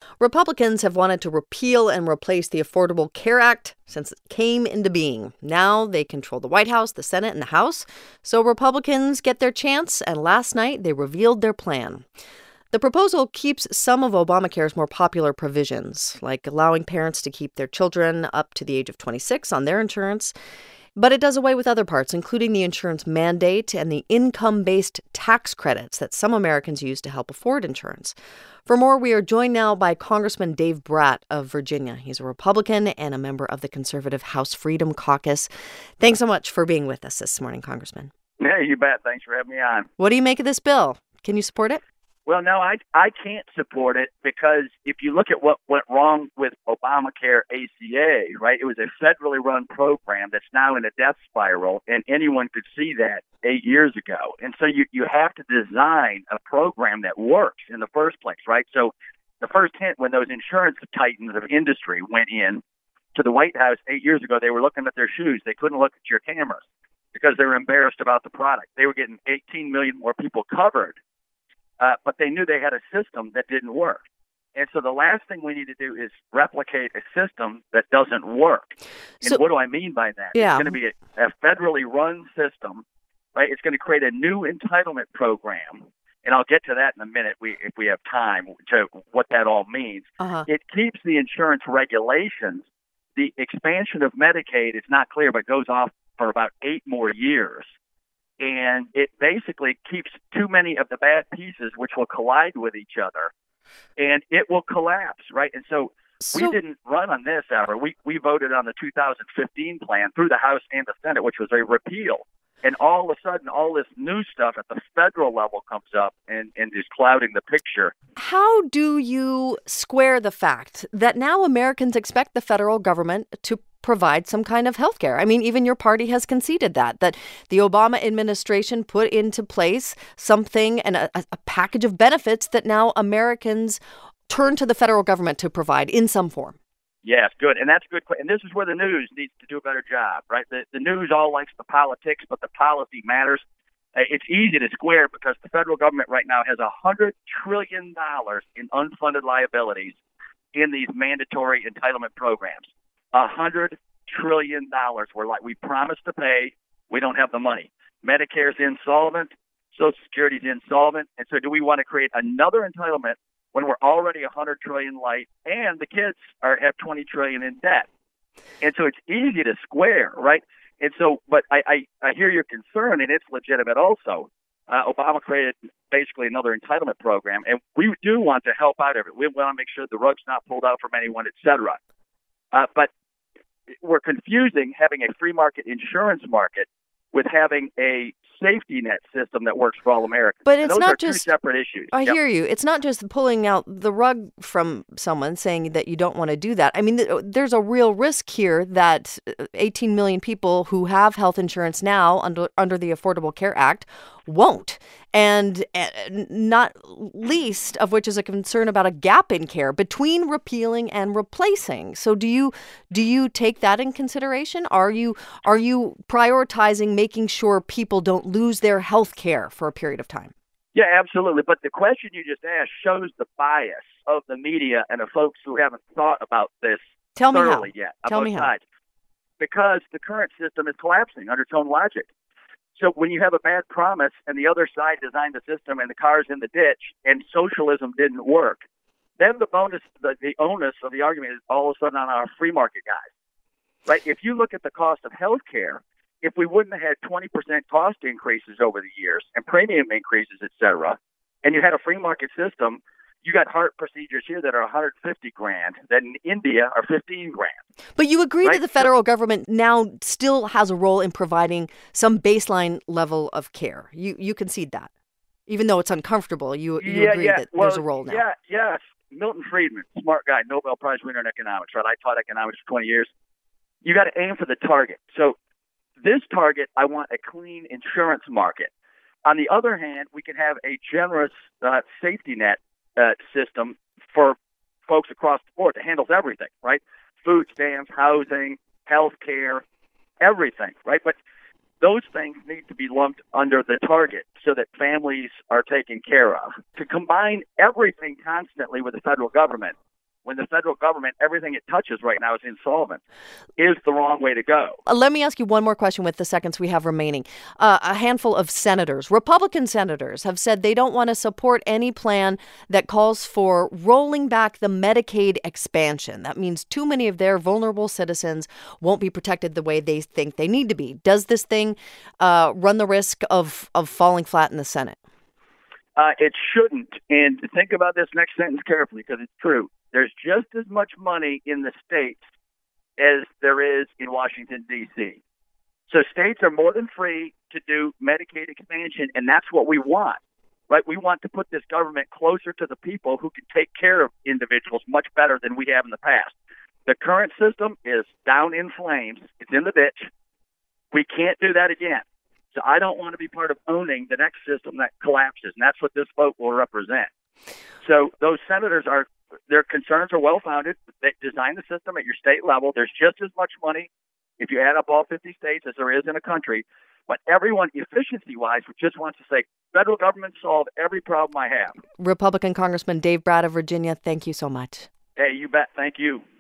Republicans have wanted to repeal and replace the Affordable Care Act since it came into being. Now they control the White House, the Senate, and the House. So Republicans get their chance, and last night they revealed their plan. The proposal keeps some of Obamacare's more popular provisions, like allowing parents to keep their children up to the age of 26 on their insurance. But it does away with other parts, including the insurance mandate and the income-based tax credits that some Americans use to help afford insurance. For more, we are joined now by Congressman Dave Brat of Virginia. He's a Republican and a member of the conservative House Freedom Caucus. Thanks so much for being with us this morning, Congressman. Yeah, you bet. Thanks for having me on. What do you make of this bill? Can you support it? Well, no, I can't support it because if you look at what went wrong with Obamacare ACA, right, it was a federally run program that's now in a death spiral, and anyone could see that 8 years ago. And so you have to design a program that works in the first place, right? So the first hint when those insurance titans of industry went in to the White House 8 years ago, they were looking at their shoes. They couldn't look at your cameras because they were embarrassed about the product. They were getting 18 million more people covered. But they knew they had a system that didn't work. And so the last thing we need to do is replicate a system that doesn't work. And what do I mean by that? Yeah. It's going to be a federally run system, right? It's going to create a new entitlement program. And I'll get to that in a minute if we have time to what that all means. It keeps the insurance regulations. The expansion of Medicaid is not clear, but goes off for about 8 more years. And it basically keeps too many of the bad pieces, which will collide with each other, and it will collapse, right? And so we didn't run on this ever. We voted on the 2015 plan through the House and the Senate, which was a repeal. And all of a sudden, all this new stuff at the federal level comes up and is clouding the picture. How do you square the fact that now Americans expect the federal government to provide some kind of health care? I mean, even your party has conceded that the Obama administration put into place something and a package of benefits that now Americans turn to the federal government to provide in some form. Yes, good. And that's good. And this is where the news needs to do a better job, right? The news all likes the politics, but the policy matters. It's easy to square because the federal government right now has $100 trillion in unfunded liabilities in these mandatory entitlement programs. $100 trillion. We promised to pay. We don't have the money. Medicare's insolvent. Social Security's insolvent. And so do we want to create another entitlement when we're already $100 trillion light and the kids have $20 trillion in debt? And so it's easy to square, right? And so, but I hear your concern, and it's legitimate also. Obama created basically another entitlement program, and we do want to help out everyone. We want to make sure the rug's not pulled out from anyone, et cetera. But we're confusing having a free market insurance market with having a safety net system that works for all Americans. But it's not just two separate issues. I hear you. It's not just pulling out the rug from someone saying that you don't want to do that. I mean, there's a real risk here that 18 million people who have health insurance now under the Affordable Care Act won't. And not least of which is a concern about a gap in care between repealing and replacing. So do you take that in consideration? Are you prioritizing making sure people don't lose their health care for a period of time? Yeah, absolutely. But the question you just asked shows the bias of the media and of folks who haven't thought about this thoroughly yet. Tell me how. Because the current system is collapsing under its own logic. So when you have a bad promise and the other side designed the system and the car's in the ditch and socialism didn't work, then the onus of the argument is all of a sudden on our free market guys. Right? If you look at the cost of health care, if we wouldn't have had 20% cost increases over the years and premium increases, et cetera, and you had a free market system, you got heart procedures here that are $150,000, that in India are $15,000. But you agree that the federal government now still has a role in providing some baseline level of care. You concede that, even though it's uncomfortable. You agree that there's a role now. Yes. Milton Friedman, smart guy, Nobel Prize winner in economics. Right, I taught economics for 20 years. You got to aim for the target. So this target, I want a clean insurance market. On the other hand, we can have a generous safety net system for folks across the board that handles everything, right? Food stamps, housing, health care, everything, right? But those things need to be lumped under the target so that families are taken care of. To combine everything constantly with the federal government when the federal government, everything it touches right now is insolvent, is the wrong way to go. Let me ask you one more question with the seconds we have remaining. A handful of senators, Republican senators, have said they don't want to support any plan that calls for rolling back the Medicaid expansion. That means too many of their vulnerable citizens won't be protected the way they think they need to be. Does this thing run the risk of falling flat in the Senate? It shouldn't. And think about this next sentence carefully, because it's true. There's just as much money in the states as there is in Washington, D.C. So states are more than free to do Medicaid expansion, and that's what we want, right? We want to put this government closer to the people who can take care of individuals much better than we have in the past. The current system is down in flames. It's in the ditch. We can't do that again. So I don't want to be part of owning the next system that collapses, and that's what this vote will represent. So those senators their concerns are well-founded. They design the system at your state level. There's just as much money if you add up all 50 states as there is in a country. But everyone, efficiency-wise, just wants to say, federal government solve every problem I have. Republican Congressman Dave Brat of Virginia, thank you so much. Hey, you bet. Thank you.